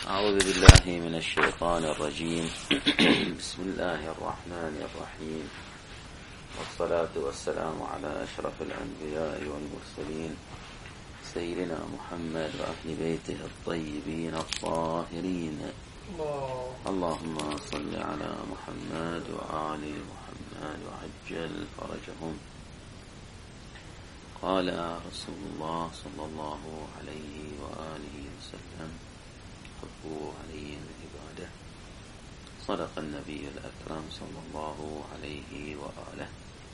أعوذ بالله من الشيطان الرجيم. بسم الله الرحمن الرحيم، والصلاة والسلام على أشرف الأنبياء والمرسلين سيدنا محمد وأهل بيته الطيبين الطاهرين. اللهم صل على محمد وآل محمد وعجل فرجهم. قال رسول الله صلى الله عليه وآله وسلم: حبوا علي العبادة. صدق النبي الأكرم صلى الله عليه وآله.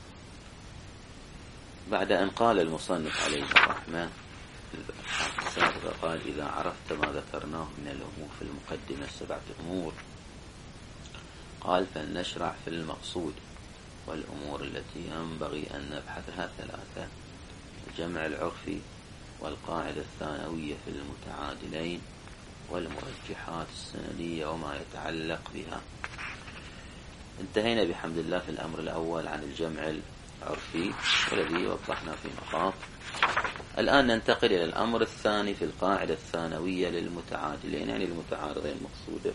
بعد أن قال المصنف عليه الرحمة السابقة، قال: إذا عرفت ما ذكرناه من الأمور في المقدمة 7 أمور، قال: فلنشرع في المقصود. والأمور التي ينبغي أن نبحثها 3: الجمع العرفي، والقاعدة الثانوية في المتعادلين، والمرجحات السندية وما يتعلق بها. انتهينا بحمد الله في الأمر الأول عن الجمع العرفي والذي وضحنا في نقاط. الآن ننتقل إلى الأمر الثاني في القاعدة الثانوية للمتعادلين، يعني المتعارضين المقصودة.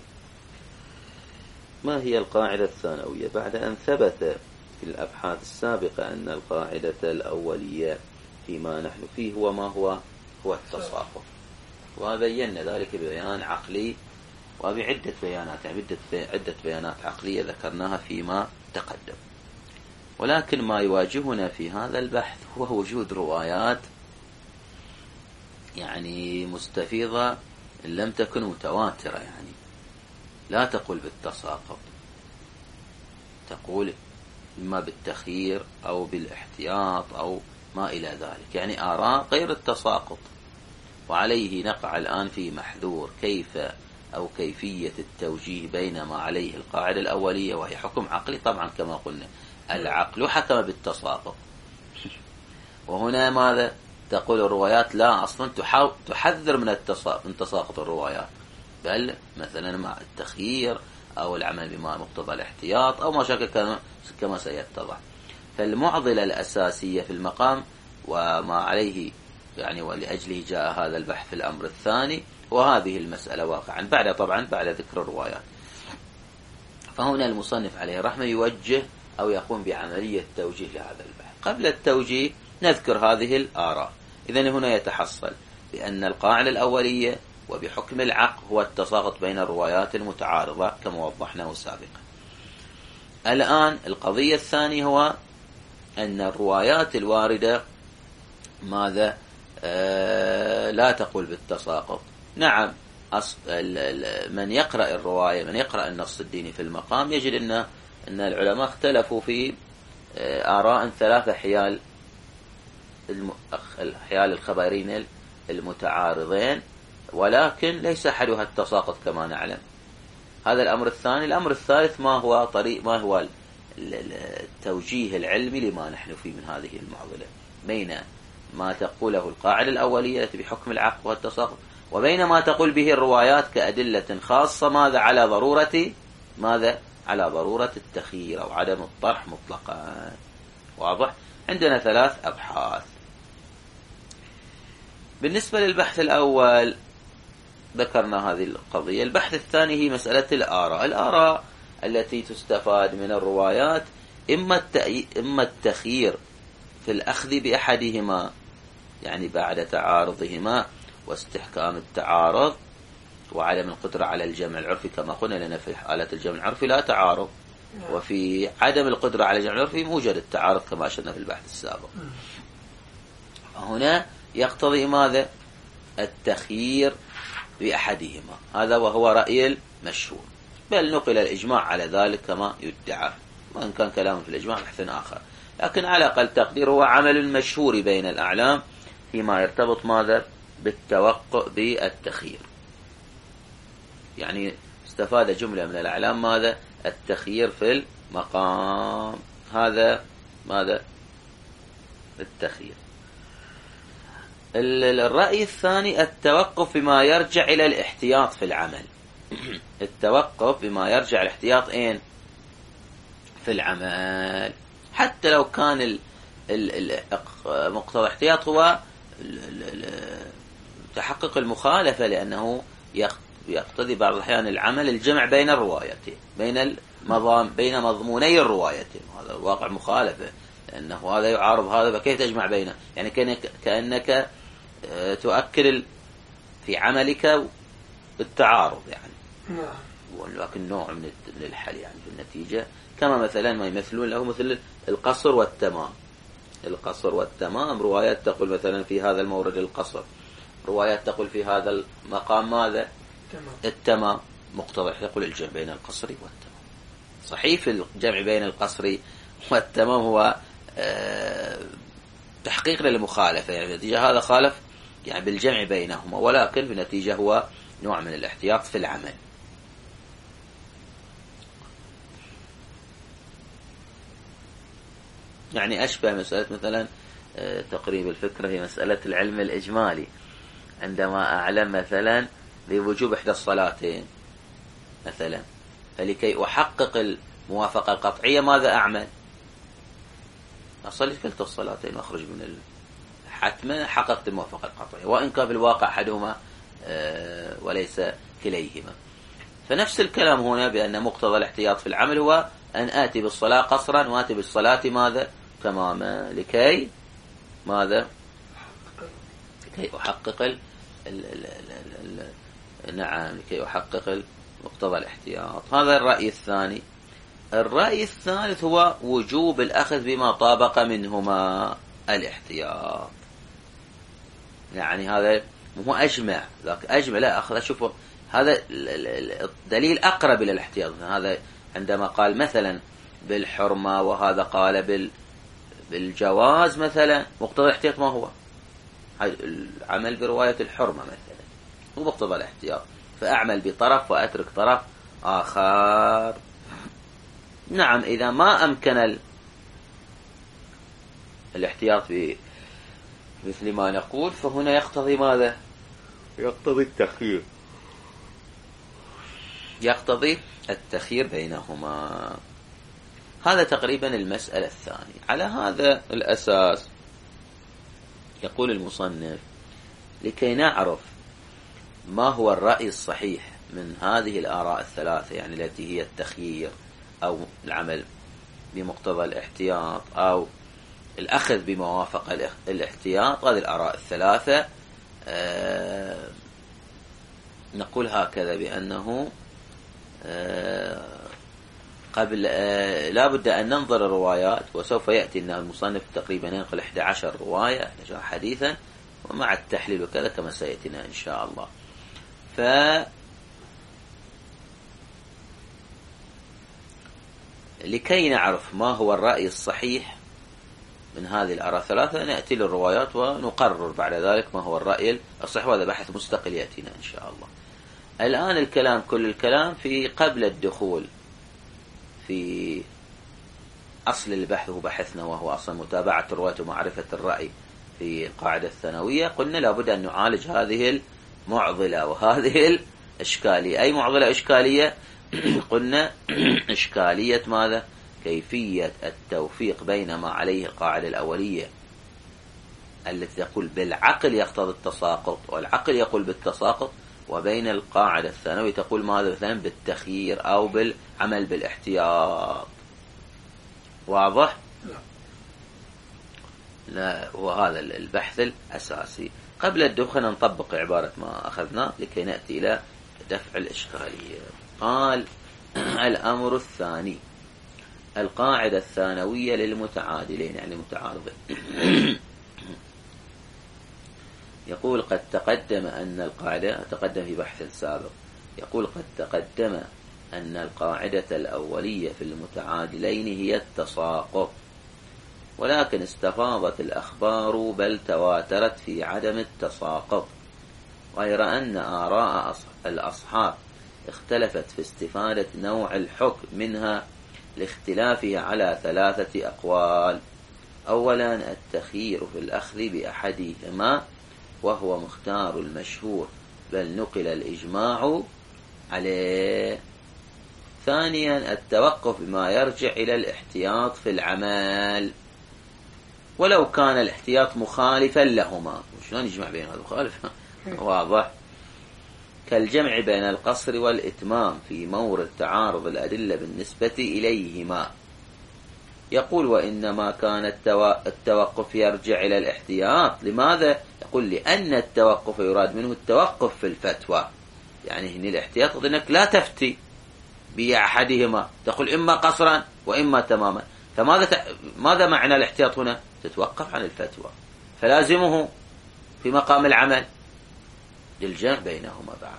ما هي القاعدة الثانوية؟ بعد أن ثبت في الأبحاث السابقة أن القاعدة الأولية فيما نحن فيه هو التصاقط، وبينا ذلك ببيان عقلي وبعدة بيانات، يعني عدة بيانات عقلية ذكرناها فيما تقدم. ولكن ما يواجهنا في هذا البحث هو وجود روايات يعني مستفيضة إن لم تكن متواترة، يعني لا تقول بالتساقط، تقول إما بالتخيير أو بالاحتياط أو ما إلى ذلك، يعني آراء غير التساقط. وعليه نقع الآن في محذور كيف أو كيفية التوجيه بين ما عليه القاعدة الأولية وهي حكم عقلي. طبعا كما قلنا العقل حكم بالتساقط، وهنا ماذا تقول الروايات؟ لا، أصلا تحذر من تساقط الروايات، بل مثلا مع التخيير أو العمل بما مقتضى الاحتياط أو ما شاكل كما سيتضح. فالمعضلة الأساسية في المقام وما عليه يعني ولأجله جاء هذا البحث في الأمر الثاني، وهذه المسألة واقعا بعد ذكر الروايات. فهنا المصنف عليه الرحمة يوجه أو يقوم بعملية توجيه لهذا البحث. قبل التوجيه نذكر هذه الآراء. إذن هنا يتحصل بأن القاعدة الأولية وبحكم العقل هو التساقط بين الروايات المتعارضة كما وضحناه سابقا. الآن القضية الثانية هو أن الروايات الواردة ماذا لا تقول بالتساقط. نعم، من يقرأ الرواية، من يقرأ النص الديني في المقام، يجد أن العلماء اختلفوا في آراء 3 حيال الخبرين المتعارضين، ولكن ليس أحدها التساقط كما نعلم. هذا الأمر الثاني. الأمر الثالث ما هو التوجيه العلمي لما نحن فيه من هذه المعضلة بين ما تقوله القاعدة الأولية التي بحكم العقل والتساقط وبين ما تقول به الروايات كأدلة خاصة على ضرورة التخيير أو عدم الطرح مطلقا. واضح؟ عندنا 3 أبحاث. بالنسبة للبحث الأول ذكرنا هذه القضية. البحث الثاني هي مسألة الآراء التي تستفاد من الروايات، إما التخيير في الأخذ بأحدهما، يعني بعد تعارضهما واستحكام التعارض وعدم القدرة على الجمع العرفي كما قلنا، لأن في حالة الجمع العرفي لا تعارض، وفي عدم القدرة على الجمع العرفي موجد التعارض كما أشرنا في البحث السابق. هنا يقتضي ماذا؟ التخيير بأحدهما، هذا وهو رأي المشهور، بل نقل الإجماع على ذلك كما يدعى، وإن كان كلام في الإجماع بحث آخر، لكن على أقل تقدير هو عمل المشهور بين الأعلام فيما يرتبط ماذا؟ بالتوقع بالتخيير. يعني استفاد جملة من الأعلام ماذا؟ التخيير في المقام، هذا ماذا؟ التخيير. الرأي الثاني التوقف بما يرجع إلى الاحتياط في العمل. التوقف بما يرجع الاحتياط في العمل، حتى لو كان مقتضى الاحتياط هو تحقق المخالفة، لأنه يقتضي بعض الأحيان العمل الجمع بين الروايتين، بين مضموني الروايتين، وهذا الواقع مخالفة، لأنه هذا يعارض هذا، فكيف تجمع بينه؟ يعني كأنك تؤكد في عملك بالتعارض يعني. ولكن نوع من الحل يعني في النتيجة، كما مثلا ما يمثلون له مثل القصر والتمام. القصر والتمام روايات تقول مثلا في هذا المورد القصر، روايات تقول في هذا المقام ماذا؟ التمام. مقتضى تقول الجمع بين القصر والتمام. صحيح في الجمع بين القصر والتمام هو تحقيق للمخالفة، يعني النتيجة هذا خالف يعني بالجمع بينهما، ولكن في النتيجة هو نوع من الاحتياط في العمل. يعني أشبه مسألة مثلا تقريب الفكرة هي مسألة العلم الإجمالي، عندما أعلم مثلا بوجوب إحدى الصلاتين مثلا، فلكي أحقق الموافقة القطعية ماذا أعمل؟ أصلي كلتا الصلاتين وأخرج من حتما حققت الموافقة القطعية، وإن كان في الواقع أحدهما وليس كليهما. فنفس الكلام هنا، بأن مقتضى الاحتياط في العمل هو أن آتي بالصلاة قصرا وآتي بالصلاة ماذا؟ تماما، لكي ماذا؟ لكي أحقق نعم، لكي أحقق مقتضى الاحتياط. هذا الرأي الثاني. الرأي الثالث هو وجوب الأخذ بما طابق منهما الاحتياط. يعني هذا هو أجمع، ذاك أجمع، لا أخذ شوفوا هذا الدليل أقرب إلى الاحتياط. هذا عندما قال مثلا بالحرمة، وهذا قال بالجواز مثلا، مقتضى الاحتياط ما هو؟ العمل برواية الحرمة مثلا هو مقتضى الاحتياط، فأعمل بطرف وأترك طرف آخر. نعم، إذا ما أمكن الاحتياط مثل ما نقول، فهنا يقتضي ماذا؟ يقتضي التخيير، يقتضي التخيير بينهما. هذا تقريبا المسألة الثانية. على هذا الأساس يقول المصنف: لكي نعرف ما هو الرأي الصحيح من هذه الآراء الثلاثة، يعني التي هي التخيير أو العمل بمقتضى الاحتياط أو الأخذ بموافقة الاحتياط، هذه الآراء الثلاثة، نقول هكذا بأنه قبل لا بد أن ننظر الروايات، وسوف يأتي أن المصنف تقريبا ينقل 11 رواية 11 حديثا، ومع التحليل وكذا كما سيأتينا إن شاء الله. لكي نعرف ما هو الرأي الصحيح من هذه الآراء الثلاثة، نأتي للروايات ونقرر بعد ذلك ما هو الرأي الصحيح، وهذا بحث مستقل يأتينا إن شاء الله. الآن الكلام، كل الكلام في قبل الدخول في أصل البحث، وبحثنا وهو أصلا متابعة الرواية ومعرفة الرأي في قاعدة الثانوية. قلنا لابد أن نعالج هذه المعضلة وهذه الإشكالية. أي معضلة إشكالية؟ قلنا إشكالية ماذا؟ كيفية التوفيق بين ما عليه القاعدة الأولية التي تقول بالعقل يقتضي التساقط والعقل يقول بالتساقط، وبين القاعدة الثانوية تقول ماذا؟ مثلا بالتخيير أو بالعمل بالاحتياط. واضح؟ لا، وهذا البحث الأساسي. قبل الدخول نطبق عبارة ما أخذنا لكي نأتي إلى دفع الإشكالية. قال: الأمر الثاني القاعدة الثانوية للمتعادلين، يعني المتعارضين. يقول: قد تقدم أن القاعدة، تقدم في بحث سابق، يقول: قد تقدم أن القاعدة الأولية في المتعادلين هي التساقط، ولكن استفاضت الأخبار بل تواترت في عدم التساقط، غير أن آراء الأصحاب اختلفت في استفادة نوع الحكم منها لاختلافها على 3 أقوال. أولا: التخيير في الأخذ بأحدهما، وهو مختار المشهور بل نقل الإجماع عليه. ثانيا: التوقف بما يرجع إلى الاحتياط في العمل، ولو كان الاحتياط مخالفا لهما. شلون يجمع بين هذا مخالف؟ واضح. كالجمع بين القصر والإتمام في مورد تعارض الأدلة بالنسبة إليهما. يقول وإنما كان التوقف يرجع إلى الاحتياط. لماذا؟ يقول لأن التوقف يراد منه التوقف في الفتوى، يعني هنا الاحتياط أنك لا تفتي بأحدهما، تقول إما قصرا وإما تماما. ماذا معنى الاحتياط هنا؟ تتوقف عن الفتوى، فلازمه في مقام العمل للجمع بينهما بعد.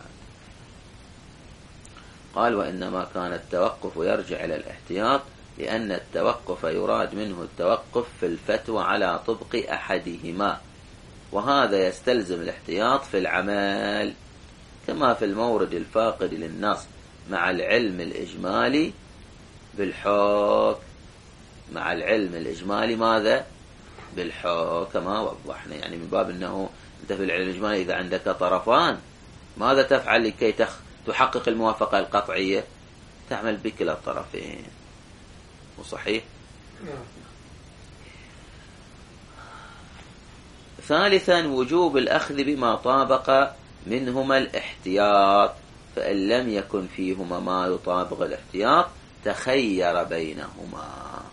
قال وإنما كان التوقف يرجع إلى الاحتياط لأن التوقف يراد منه التوقف في الفتوى على طبق أحدهما، وهذا يستلزم الاحتياط في العمل، كما في المورد الفاقد للنص مع العلم الإجمالي بالحكم. مع العلم الإجمالي ماذا؟ بالحكم، كما وضحنا، يعني من باب أنه أنت في العلم الإجمالي إذا عندك طرفان ماذا تفعل لكي تحقق الموافقة القطعية؟ تعمل بكلا الطرفين، وصحيح. ثالثا وجوب الأخذ بما طابق منهما الاحتياط، فإن لم يكن فيهما ما يطابق الاحتياط تخير بينهما،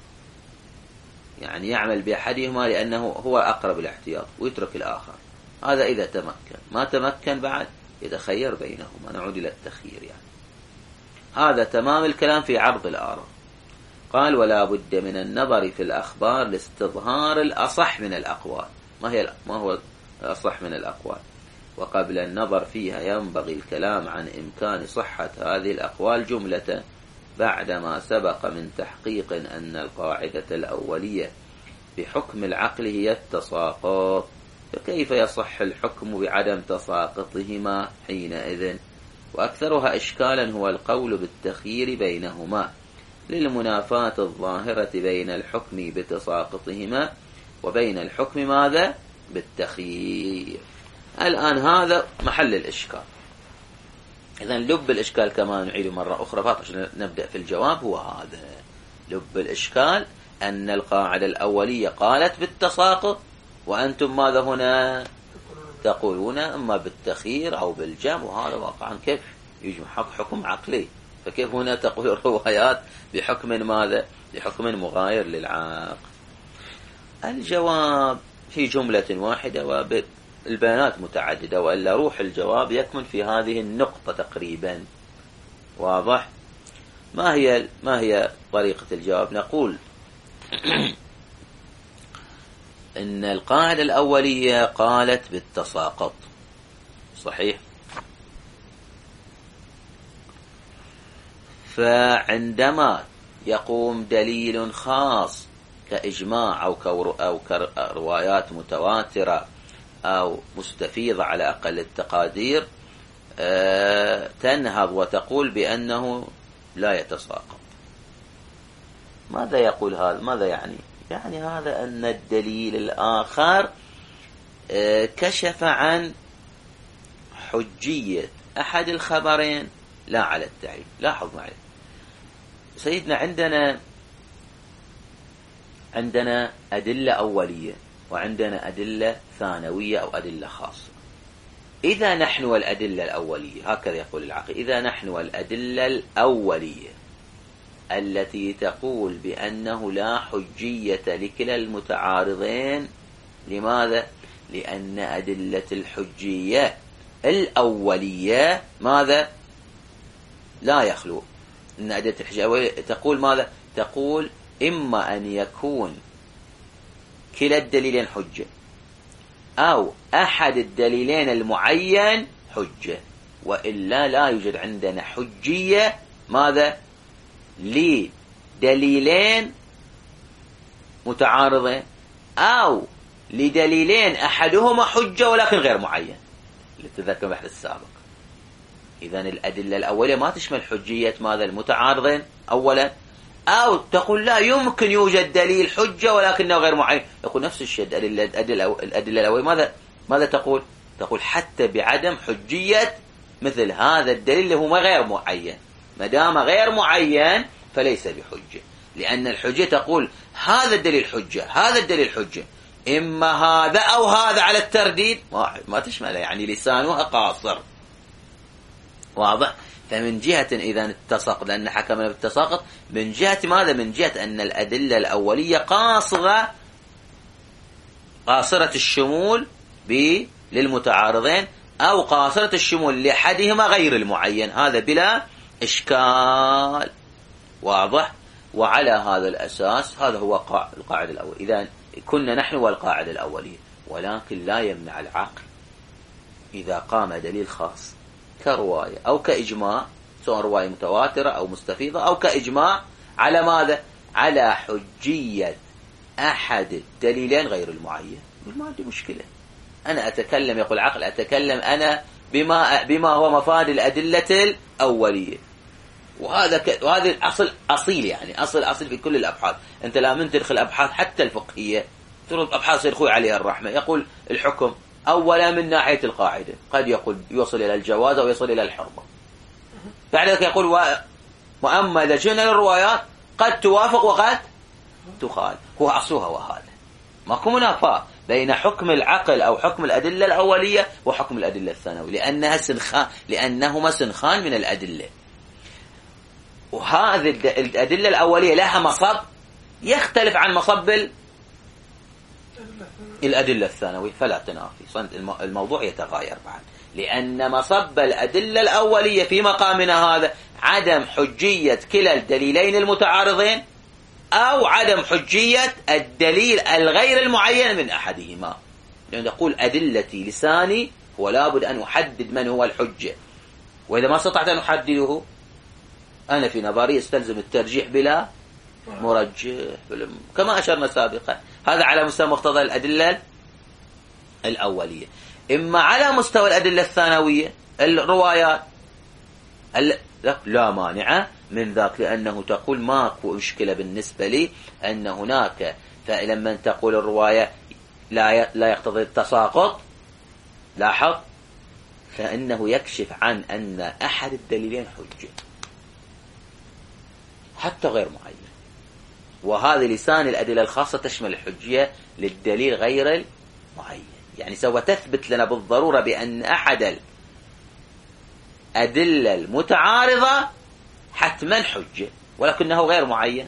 يعني يعمل بأحدهما لأنه هو أقرب الاحتياط ويترك الآخر. هذا إذا تمكن، ما تمكن بعد يتخير بينهما، نعود إلى التخيير. يعني هذا تمام الكلام في عرض الآراء. قال ولا بد من النظر في الأخبار لاستظهار الأصح من الأقوال. ما هو الأصح من الأقوال؟ وقبل النظر فيها ينبغي الكلام عن إمكان صحة هذه الأقوال جملة، بعدما سبق من تحقيق أن القاعدة الأولية بحكم العقل هي التساقط، فكيف يصح الحكم بعدم تساقطهما حينئذ؟ وأكثرها إشكالا هو القول بالتخيير بينهما للمنافاة الظاهرة بين الحكم بتساقطهما وبين الحكم ماذا؟ بالتخيير. الآن هذا محل الإشكال. إذن لب الإشكال كما نعيد مرة أخرى فقط عشان نبدأ في الجواب هو هذا. لب الإشكال أن القاعدة الأولية قالت بالتساقط، وأنتم ماذا هنا تقولون؟ إما بالتخيير أو بالجمع، وهذا واقعا كيف يجمع حكم عقلي؟ فكيف هنا تقول الروايات بحكم ماذا؟ بحكم مغاير للعقل؟ الجواب في جملة واحدة والبيانات متعددة، وإلا روح الجواب يكمن في هذه النقطة تقريبا. واضح؟ ما هي طريقة الجواب؟ نقول إن القاعدة الأولية قالت بالتساقط، صحيح؟ فعندما يقوم دليل خاص كإجماع أو كروايات متواترة أو مستفيضة على أقل التقادير، تنهض وتقول بأنه لا يتساقط. ماذا يقول هذا؟ ماذا يعني؟ يعني هذا أن الدليل الآخر كشف عن حجية أحد الخبرين لا على التعيين. لاحظ معي سيدنا، عندنا أدلة أولية وعندنا أدلة ثانوية أو أدلة خاصة. إذا نحن والأدلة الأولية، هكذا يقول العقل، إذا نحن والأدلة الأولية التي تقول بأنه لا حجية لكلا المتعارضين، لماذا؟ لأن أدلة الحجية الأولية ماذا؟ لا يخلو. إن أدلة الحجية الأولية تقول ماذا؟ تقول إما أن يكون كلا الدليلين حجة أو أحد الدليلين المعين حجة، وإلا لا يوجد عندنا حجية ماذا؟ لدليلين متعارضين أو لدليلين أحدهما حجة ولكن غير معين، لتذكر بحث السابق. إذن الأدلة الأولية ما تشمل حجية ماذا؟ المتعارضين أولا، أو تقول لا يمكن يوجد دليل حجة ولكنه غير معين. يقول نفس الشيء الأدلة الأولية ماذا تقول؟ تقول حتى بعدم حجية مثل هذا الدليل اللي هو غير معين، ما دام غير معين فليس بحجة، لأن الحجة تقول هذا الدليل حجة، هذا الدليل حجة، إما هذا أو هذا على الترديد، ما تشمله، يعني لسانها قاصر. واضح؟ فمن جهة إذا التساقط، لأن حكمنا بالتساقط من جهة ماذا؟ من جهة أن الأدلة الأولية قاصرة الشمول للمتعارضين، أو قاصرة الشمول لأحدهما غير المعين، هذا بلا إشكال. واضح؟ وعلى هذا الأساس هذا هو القاعدة الأولية. إذا كنا نحن والقاعدة الأولية، ولكن لا يمنع العقل إذا قام دليل خاص كرواية أو كإجماع، سواء رواية متواترة أو مستفيضة، أو كإجماع على ماذا؟ على حجية أحد الدليلين غير المعين. ما عندي مشكلة، أنا أتكلم، يقول العقل أتكلم أنا بما هو مفاد الأدلة الأولية. وهذا الأصل أصيل، يعني أصل في كل الأبحاث. أنت لا من تدخل أبحاث حتى الفقهية، ترد أبحاث الخوي عليها الرحمة، يقول الحكم أولا من ناحية القاعدة، قد يقول يوصل إلى الجواز أو يصل إلى الحرمة. بعد ذلك يقول وأما إذا جئنا للروايات قد توافق وقد تخالف. هو أصلها وهذا ماكو منافاة بين حكم العقل أو حكم الأدلة الأولية وحكم الأدلة الثانوية، لأنهما سنخان من الأدلة. وهذه الأدلة الأولية لها مصب يختلف عن مصب الأدلة الثانوية، فلا تنافي، الموضوع يتغاير بعد، لأن مصب الأدلة الأولية في مقامنا هذا عدم حجية كلا الدليلين المتعارضين، أو عدم حجية الدليل الغير المعين من أحدهما. لأن نقول أدلتي لساني، ولا بد أن أحدد من هو الحجة، وإذا ما استطعت أن أحدده أنا في نظري استلزم الترجيح بلا مرجح، كما أشرنا سابقا. هذا على مستوى مقتضى الأدلة الأولية. إما على مستوى الأدلة الثانوية الروايات لا مانع من ذاك، لأنه تقول ماكو مشكلة بالنسبة لي أن هناك، فلما تقول الرواية لا يقتضي التساقط، لاحظ، فإنه يكشف عن أن أحد الدليلين حجة حتى غير معين. وهذا لسان الأدلة الخاصة تشمل الحجية للدليل غير المعين، يعني سوف تثبت لنا بالضرورة بأن أحد الأدلة المتعارضة حتما حجة ولكنه غير معين.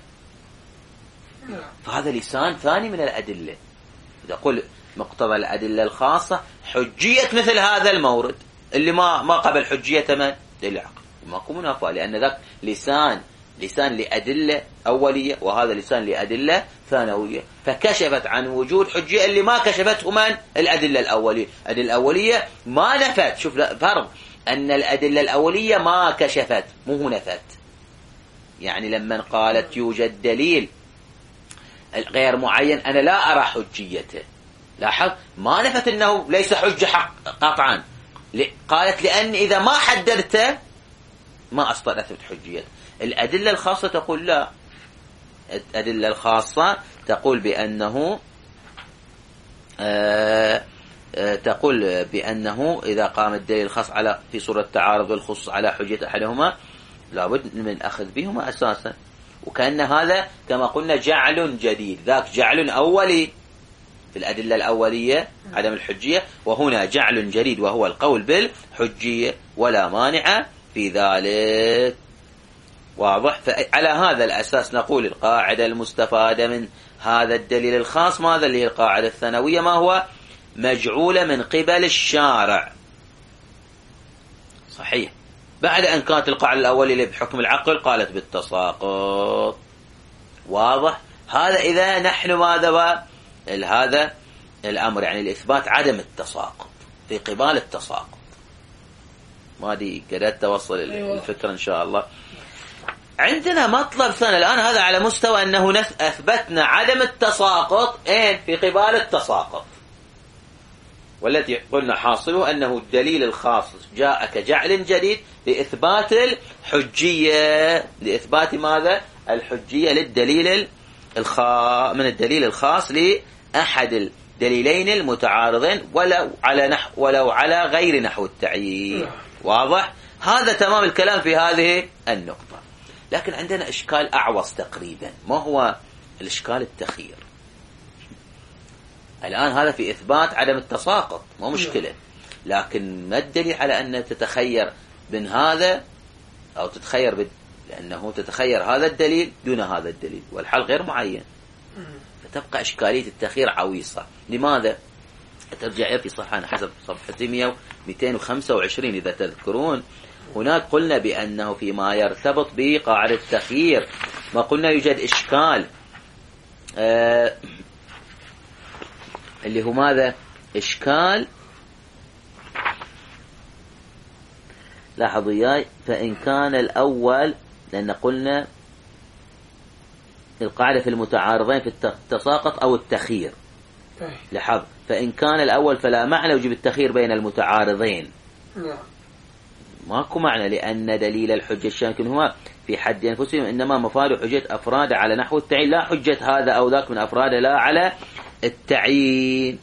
فهذا لسان ثاني من الأدلة. يقول مقتضى الأدلة الخاصة حجية مثل هذا المورد اللي ما قبل حجية من دليل العقل، ماكو منافاة، لأن ذاك لسان لأدلة أولية، وهذا لسان لأدلة ثانوية، فكشفت عن وجود حجية اللي ما كشفته من الأدلة الأولية. الأدلة الأولية ما نفت، شوف فرق، أن الأدلة الأولية ما كشفت مو نفت. يعني لما قالت يوجد دليل غير معين أنا لا أرى حجيته، لاحظ، ما نفت أنه ليس حجة قطعا، قالت لأن إذا ما حددته ما أستطيع أثبت حجيته. الأدلة الخاصة تقول لا، الأدلة الخاصة تقول بأنه إذا قام الدليل الخاص في صورة تعارض والخصوص على حجية أحدهما لابد من أخذ بهما أساسا. وكأن هذا كما قلنا جعل جديد، ذاك جعل أولي في الأدلة الأولية عدم الحجية، وهنا جعل جديد وهو القول بالحجية، ولا مانع في ذلك. واضح؟ فعلى هذا الأساس نقول القاعدة المستفادة من هذا الدليل الخاص ماذا اللي هي القاعدة الثانوية؟ ما هو؟ مجعولة من قبل الشارع. صحيح، بعد أن كانت القاعدة الأولية بحكم العقل قالت بالتساقط. واضح؟ هذا إذا نحن ماذا هذا الأمر، يعني الإثبات عدم التساقط في قبال التساقط. ما دي كده توصل الفكرة إن شاء الله. عندنا مطلب ثاني الآن، هذا على مستوى أنه أثبتنا عدم التساقط في قبال التساقط، والتي قلنا حاصله أنه الدليل الخاص جاء كجعل جديد لإثبات الحجية، لإثبات ماذا؟ الحجية للدليل من الدليل الخاص لأحد الدليلين المتعارضين ولو على غير نحو التعيين. واضح؟ هذا تمام الكلام في هذه النقطة. لكن عندنا إشكال أعوص تقريبا، ما هو الإشكال التخير. الآن هذا في إثبات عدم التساقط، مو مشكلة، لكن ما الدليل على أن تتخير بين هذا أو تتخير لأنه تتخير هذا الدليل دون هذا الدليل، والحل غير معين، فتبقى إشكالية التخيير عويصة. لماذا؟ ترجع في صفحة حسب صفحة 225 إذا تذكرون، هناك قلنا بأنه فيما يرتبط بقاعدة التخيير ما قلنا يوجد إشكال اللي هو ماذا؟ إشكال، لاحظوا إياي، فإن كان الأول، لأن قلنا القاعدة في المتعارضين في التساقط أو التخيير، لاحظ، فإن كان الأول فلا معنى وجب التخيير بين المتعارضين، ماكو معنى، لأن دليل الحجة الشامل هما في حد أنفسهم، إنما مفاد حجة أفراد على نحو التعيين، لا حجة هذا أو ذاك من أفراد لا على التعيين.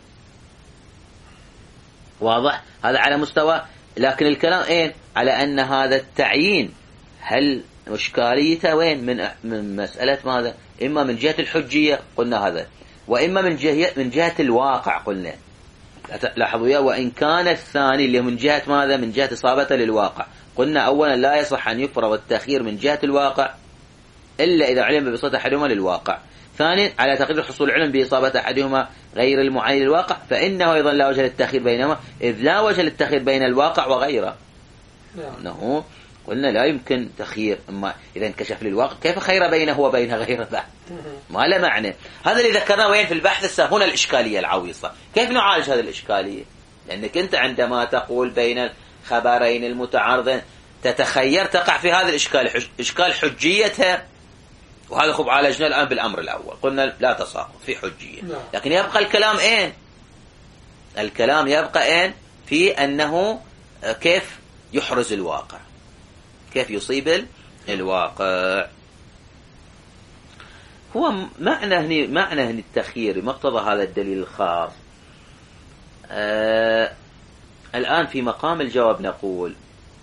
واضح؟ هذا على مستوى، لكن الكلام على أن هذا التعيين هل إشكاليته وين؟ من مسألة ماذا؟ إما من جهة الحجية قلنا هذا، وإما من جهة الواقع قلنا. لاحظوا يا، وإن كان الثاني اللي من جهة ماذا؟ من جهة إصابته للواقع، قلنا أولا لا يصح أن يفرض التخيير من جهة الواقع إلا إذا علم بإصابة أحدهما للواقع. ثانيا على تقدير حصول العلم بإصابة أحدهما غير المعين للواقع، فإنه أيضا لا وجه للتخيير بينهما، إذ لا وجه للتخيير بين الواقع وغيره. أنه قلنا لا يمكن تخيير، أما إذا انكشف للواقع كيف خير بينه وبين غيره بعد؟ ما له معنى. هذا اللي ذكرناه وين في البحث هنا الإشكالية العويصة. كيف نعالج هذه الإشكالية؟ لأنك أنت عندما تقول بين الخبرين المتعارضين تتخير، تقع في هذا الإشكال، إشكال حجيتها، وهذا خب عالجنا الآن بالأمر الأول، قلنا لا تساقط في حجية، لكن يبقى الكلام الكلام يبقى في أنه كيف يحرز الواقع، كيف يصيب الواقع. هو معنى التخيير مقتضى هذا الدليل الخاص. الآن في مقام الجواب نقول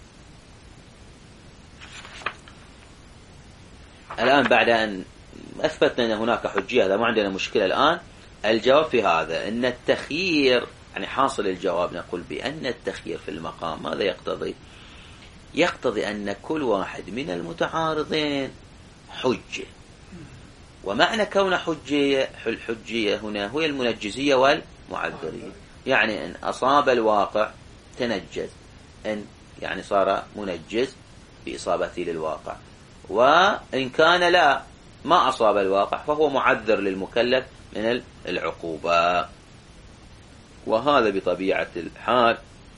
الآن بعد أن أثبتنا أن هناك حجية، هذا ما عندنا مشكلة. الآن الجواب في هذا أن التخيير، يعني حاصل الجواب نقول بأن التخيير في المقام ماذا يقتضي؟ يقتضي أن كل واحد من المتعارضين حجة، ومعنى كون الحجية هنا هو المنجزية والمعذرية، يعني إن أصاب الواقع تنجز، إن يعني صار منجز بإصابته للواقع، وإن كان لا ما أصاب الواقع فهو معذر للمكلف من العقوبة. وهذا بطبيعة الحال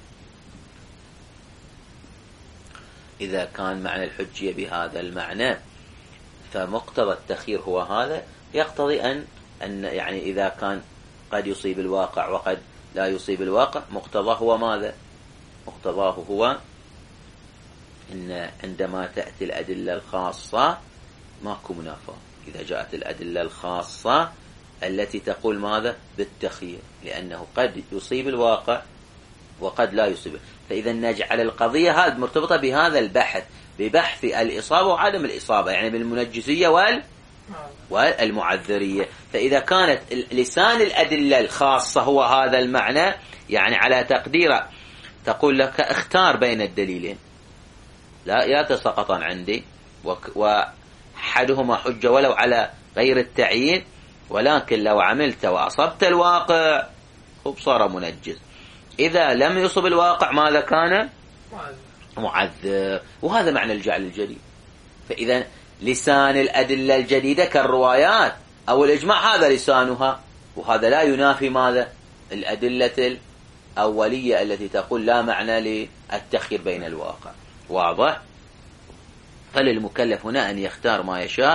إذا كان معنى الحجية بهذا المعنى، فمقتضى التخيير هو هذا، يقتضي أن يعني إذا كان قد يصيب الواقع وقد لا يصيب الواقع، مقتضاه هو ماذا؟ مقتضاه هو إن عندما تأتي الأدلة الخاصة ماكو منافاة، إذا جاءت الأدلة الخاصة التي تقول ماذا؟ بالتخيير، لأنه قد يصيب الواقع وقد لا يصيبه. فإذا نجعل القضية هذه مرتبطة بهذا البحث، ببحث الإصابة وعدم الإصابة، يعني بالمنجزية والمعذرية. فإذا كانت لسان الأدلة الخاصة هو هذا المعنى، يعني على تقدير تقول لك اختار بين الدليلين لا يتساقطان عندي، وأحدهما حجة ولو على غير التعيين، ولكن لو عملت وأصبت الواقع صار منجز. إذا لم يصب الواقع ماذا كان؟ معذر. وهذا معنى الجعل الجديد. فإذا لسان الأدلة الجديدة كالروايات أو الإجماع هذا لسانها، وهذا لا ينافي ماذا؟ الأدلة الأولية التي تقول لا معنى للتخيير بين الواقع. واضح؟ فللمكلف هنا أن يختار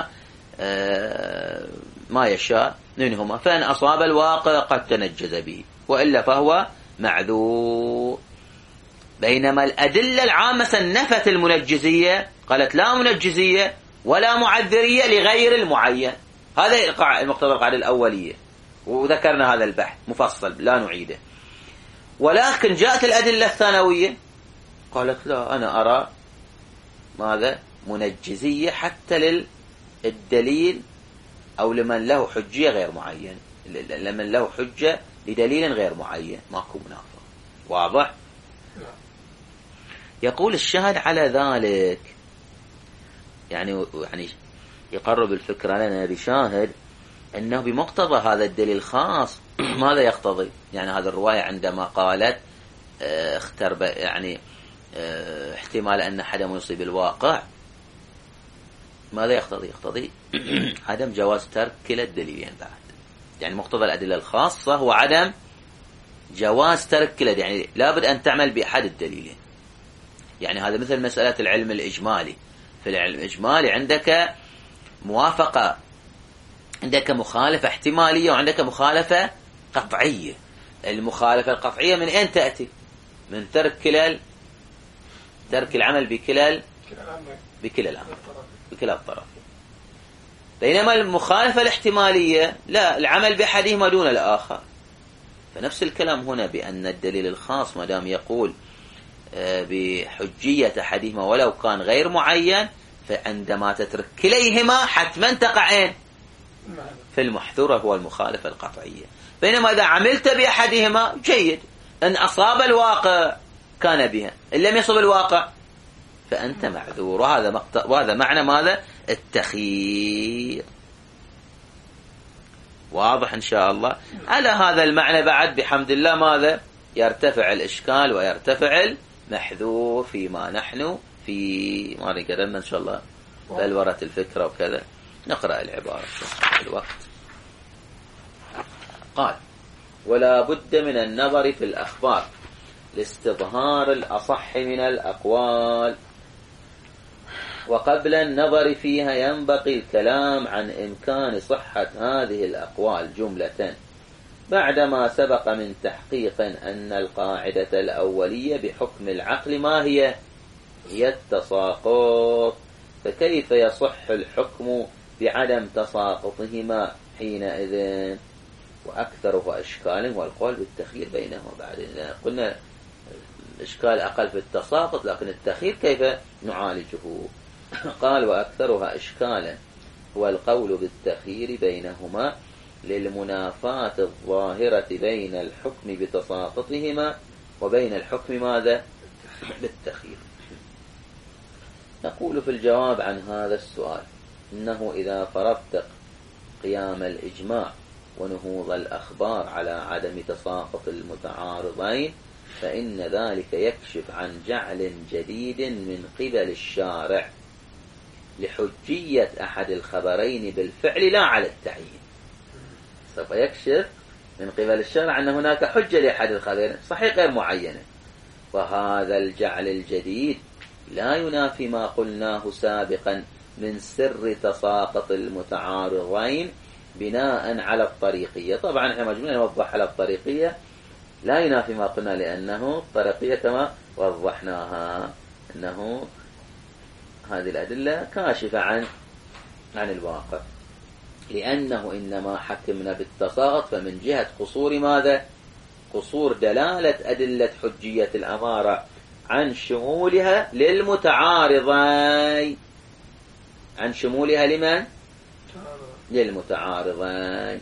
ما يشاء منهما، فإن أصاب الواقع قد تنجز به، وإلا فهو معذور. بينما الأدلة العامة نفت المنجزية، قالت لا منجزية ولا معذرية لغير المعين. هذا المقتضى القاعدة الأولية، وذكرنا هذا البحث مفصل لا نعيده. ولكن جاءت الأدلة الثانوية قالت لا، أنا أرى ماذا؟ منجزية حتى للدليل أو لمن له حجية غير معين، لمن له حجة لدليل غير معين ماكو منافاة. واضح؟ يقول الشاهد على ذلك، يعني يقرب الفكرة لنا بشاهد أنه بمقتضى هذا الدليل الخاص ماذا يقتضي؟ يعني هذه الرواية عندما قالت يعني احتمال أن حدا يصيب الواقع، ماذا يقتضي؟ يقتضي عدم جواز ترك كلا الدليلين بعد. يعني مقتضى الأدلة الخاصة هو عدم جواز ترك كلا، يعني لابد أن تعمل بأحد الدليلين. يعني هذا مثل مسألة العلم الإجمالي. في العلم الإجمالي عندك موافقة، عندك مخالفة احتمالية وعندك مخالفة قطعية. المخالفة القطعية من أين تأتي؟ من ترك العمل بكلا الطرفين. بينما المخالفة الاحتمالية لا، العمل بأحدهما دون الآخر. فنفس الكلام هنا بأن الدليل الخاص ما دام يقول بحجية أحدهما ولو كان غير معين، فعندما تترك كليهما حتما تقعين في المحذورة هو المخالفة القطعية. بينما إذا عملت بأحدهما جيد، إن أصاب الواقع كان بها، إن لم يصب الواقع فأنت معذور. وهذا معنى ماذا؟ التخيير. واضح إن شاء الله. على هذا المعنى بعد بحمد الله ماذا؟ يرتفع الإشكال ويرتفع المحذور فيما نحن في ما قدرنا إن شاء الله بلورة الفكرة وكذا. نقرأ العبارة في الوقت. قال: ولا بد من النظر في الأخبار لاستظهار الأصح من الأقوال، وقبل النظر فيها ينبغي الكلام عن إمكان صحة هذه الأقوال جملة، بعدما سبق من تحقيق أن القاعدة الأولية بحكم العقل ما هي التساقط، فكيف يصح الحكم بعدم تساقطهما حينئذ؟ وأكثره إشكال والقول بالتخيير بينهما. بعد قلنا الإشكال أقل في التساقط، لكن التخيير كيف نعالجه؟ قال: وأكثرها إشكالا هو القول بالتخيير بينهما للمنافاة الظاهرة بين الحكم بتساقطهما وبين الحكم ماذا؟ بالتخيير. نقول في الجواب عن هذا السؤال إنه إذا فرضت قيام الإجماع ونهوض الأخبار على عدم تساقط المتعارضين، فإن ذلك يكشف عن جعل جديد من قبل الشارع لحجية أحد الخبرين بالفعل لا على التعيين. سوف يكشف من قبل الشارع أن هناك حجة لأحد الخبرين صحيح غير معينة، وهذا الجعل الجديد لا ينافي ما قلناه سابقا من سر تساقط المتعارضين بناء على الطريقية. طبعا احنا مجموعين نوضح على الطريقية، لا ينافي ما قلنا، لأنه الطريقية كما وضحناها أنه هذه الأدلة كاشفة عن الواقع، لأنه إنما حكمنا بالتساقط فمن جهة قصور ماذا؟ قصور دلالة أدلة حجية الأمارة عن شمولها للمتعارضين. عن شمولها لمن؟ للمتعارضين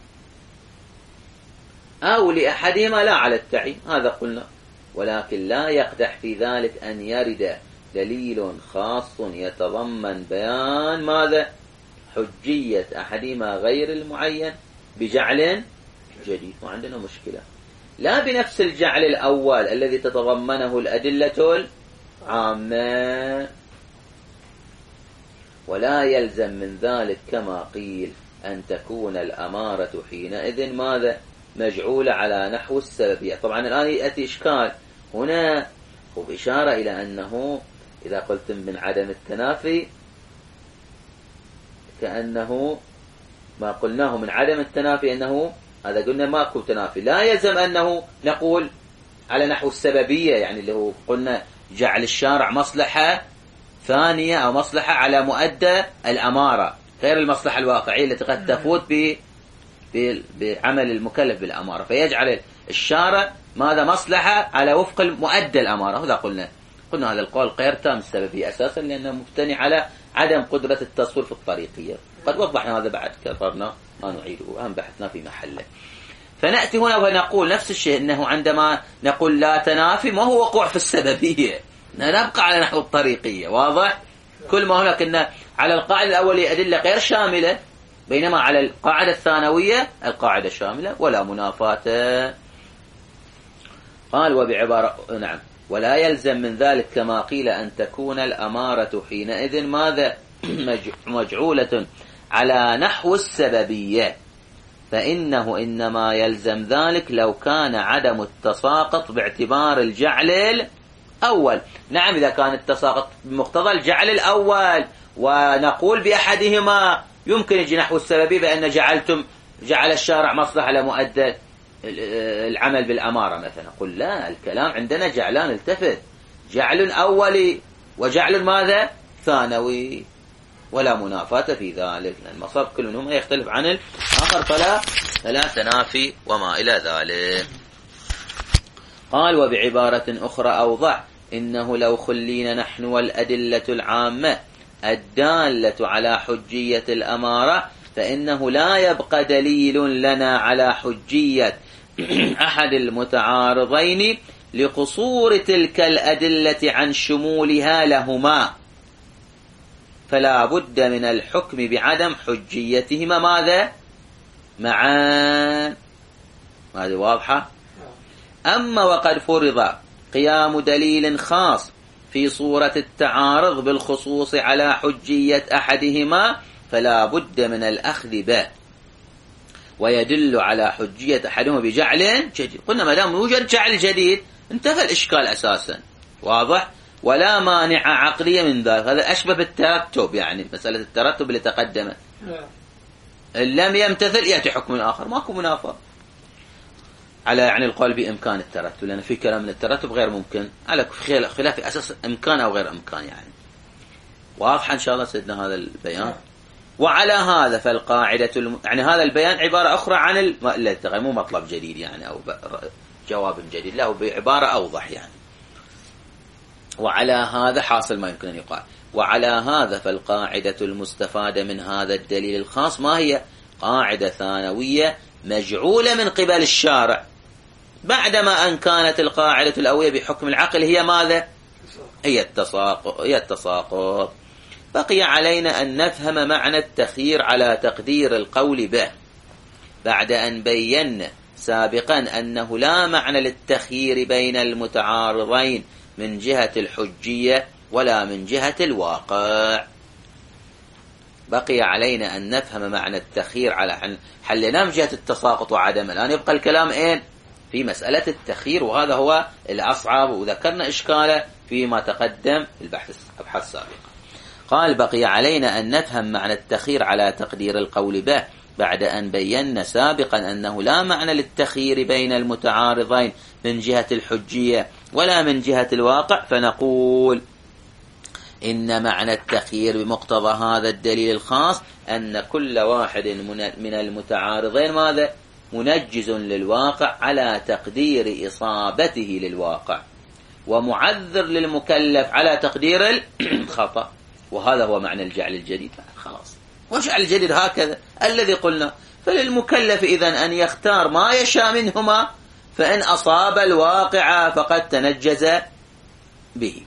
أو لأحدهما لا على التعيين، هذا قلنا. ولكن لا يقدح في ذلك أن يرد دليل خاص يتضمن بيان ماذا؟ حجية أحدهما غير المعين بجعل جديد. وعندنا مشكلة، لا بنفس الجعل الأول الذي تتضمنه الأدلة العامة، ولا يلزم من ذلك كما قيل أن تكون الأمارة حينئذ ماذا؟ مجعولة على نحو السببية. طبعا الآن يأتي إشكال هنا، وبإشارة إلى أنه إذا قلتم من عدم التنافي كأنه ما قلناه من عدم التنافي أنه هذا قلنا ماكو تنافي، لا يلزم أنه نقول على نحو السببية، يعني اللي هو قلنا جعل الشارع مصلحة ثانية أو مصلحة على مؤدى الأمارة غير المصلحة الواقعية التي قد تفوت بعمل المكلف بالأمارة، فيجعل الشارع ماذا؟ مصلحة على وفق مؤدى الأمارة. هذا قلنا هذا القول غير تام السببية أساسا، لأنه مبتني على عدم قدرة التصوير في الطريقية. قد وضحنا هذا بعد، كررنا ما نعيده، أهم بحثنا في محله. فنأتي هنا ونقول نفس الشيء، أنه عندما نقول لا تنافي ما هو وقوع في السببية، نبقى على نحو الطريقية. واضح؟ كل ما هناك أن على القاعدة الأولية أدلة غير شاملة، بينما على القاعدة الثانوية القاعدة شاملة ولا منافاة. قال وبعبارة نعم ولا يلزم من ذلك كما قيل أن تكون الأمارة حينئذ ماذا مجعولة على نحو السببية، فإنه إنما يلزم ذلك لو كان عدم التساقط باعتبار الجعل الأول. نعم إذا كان التساقط بمقتضى الجعل الأول ونقول بأحدهما يمكن يجي نحو السببية بأن جعل الشارع مصلحة لمؤدى العمل بالأمارة مثلا. قل لا، الكلام عندنا جعلان التفت، جعل أولي وجعل ماذا ثانوي، ولا منافاة في ذلك، لأن المصاب كل منهم يختلف عن الآخر فلا تنافي وما إلى ذلك. قال وبعبارة أخرى أوضح إنه لو خلينا نحن والأدلة العامة الدالة على حجية الأمارة فإنه لا يبقى دليل لنا على حجية أحد المتعارضين لقصور تلك الأدلة عن شمولها لهما، فلا بد من الحكم بعدم حجيتهما ماذا معان. هذه واضحة. أما وقد فرض قيام دليل خاص في صورة التعارض بالخصوص على حجية أحدهما فلا بد من الأخذ به ويدل على حجية أحدهما بجعل جديد. قلنا ما دام يوجد جعل جديد انتهى الإشكال أساسا. واضح؟ ولا مانع عقلية من ذلك. هذا أشبه بالترتب، يعني مسألة الترتب اللي تقدمت إن لم يمتثل يأتي حكم آخر، ماكو منافاة على يعني القول بإمكان الترتب، لأن في كلام من الترتب غير ممكن على خلاف أساس إمكان أو غير إمكان. يعني واضح إن شاء الله سيدنا هذا البيان. وعلى هذا فالقاعدة يعني هذا البيان عبارة أخرى عن مو مطلب جديد يعني أو جواب جديد له بعبارة أوضح يعني. وعلى هذا حاصل ما يمكن أن يقال. وعلى هذا فالقاعدة المستفادة من هذا الدليل الخاص ما هي؟ قاعدة ثانوية مجعولة من قبل الشارع، بعدما أن كانت القاعدة الأولية بحكم العقل هي ماذا؟ هي التساقط. بقي علينا أن نفهم معنى التخيير على تقدير القول به، بعد أن بينا سابقا أنه لا معنى للتخيير بين المتعارضين من جهة الحجية ولا من جهة الواقع. بقي علينا أن نفهم معنى التخيير على حلنا من جهة التساقط وعدم. الآن يبقى الكلام في مسألة التخيير، وهذا هو الأصعب، وذكرنا إشكاله فيما تقدم الأبحاث السابقة. قال بقي علينا أن نفهم معنى التخيير على تقدير القول به، بعد أن بينا سابقا أنه لا معنى للتخيير بين المتعارضين من جهة الحجية ولا من جهة الواقع، فنقول إن معنى التخيير بمقتضى هذا الدليل الخاص أن كل واحد من المتعارضين ماذا؟ منجز للواقع على تقدير إصابته للواقع، ومعذر للمكلف على تقدير الخطأ. وهذا هو معنى الجعل الجديد. خلاص، وجعل الجديد هكذا الذي قلنا. فللمكلف إذن أن يختار ما يشاء منهما، فإن أصاب الواقع فقد تنجز به،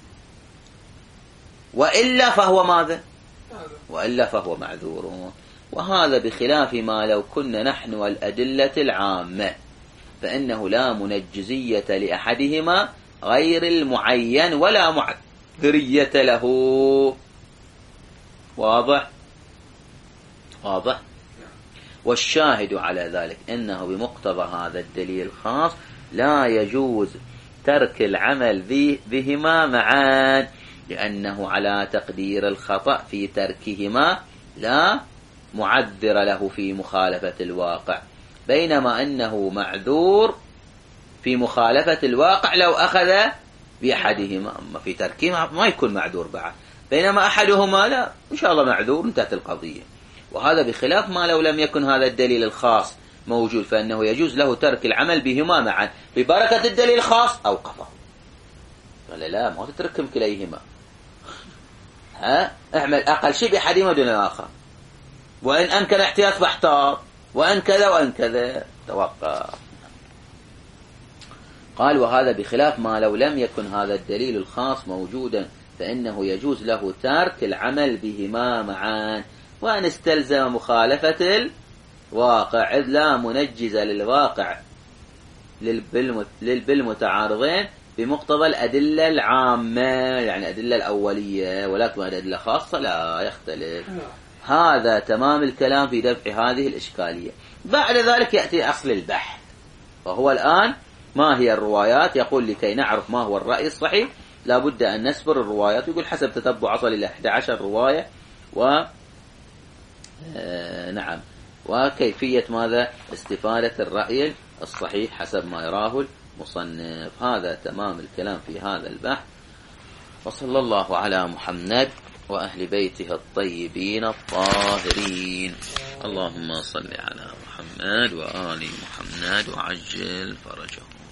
وإلا فهو ماذا؟ وإلا فهو معذور. وهذا بخلاف ما لو كنا نحن والأدلة العامة، فإنه لا منجزية لأحدهما غير المعين ولا معذرية له. واضح؟ والشاهد على ذلك أنه بمقتضى هذا الدليل الخاص لا يجوز ترك العمل بهما معان، لأنه على تقدير الخطأ في تركهما لا معذر له في مخالفة الواقع، بينما أنه معذور في مخالفة الواقع لو أخذ بأحدهما. أما في تركهما ما يكون معذور بعد، بينما أحدهما لا، إن شاء الله معذور، انتهت القضية. وهذا بخلاف ما لو لم يكن هذا الدليل الخاص موجود، فإنه يجوز له ترك العمل بهما معا ببركة الدليل الخاص أو قطع. قال لا، ما تتركهم كليهما، اعمل أقل شيء بأحدهما دون الآخر، وإن أمكن احتياط فاحتاط، وإن كذا وإن كذا توقف. قال وهذا بخلاف ما لو لم يكن هذا الدليل الخاص موجودا فإنه يجوز له ترك العمل بهما معا، وأن استلزم مخالفة الواقع، إذ لا منجز للواقع بالمتعارضين بمقتضى الأدلة العامة، يعني الأدلة الأولية، ولكن الأدلة الخاصة لا يختلف. هذا تمام الكلام في دفع هذه الإشكالية. بعد ذلك يأتي أصل البحث، وهو الآن ما هي الروايات؟ يقول لكي نعرف ما هو الرأي الصحيح لابد أن نسبر الروايات، يقول حسب تتبع أصل إلى 11 رواية، نعم، وكيفية ماذا؟ استفادة الرأي الصحيح حسب ما يراه المصنف. هذا تمام الكلام في هذا البحث. وصلى الله على محمد وأهل بيته الطيبين الطاهرين. اللهم صل على محمد وآل محمد وعجل فرجهم.